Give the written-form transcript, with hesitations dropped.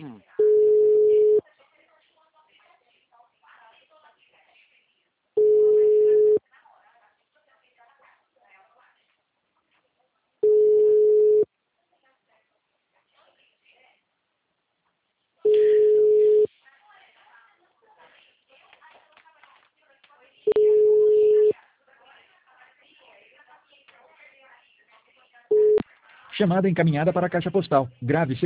Chamada encaminhada para a caixa postal. Grave seu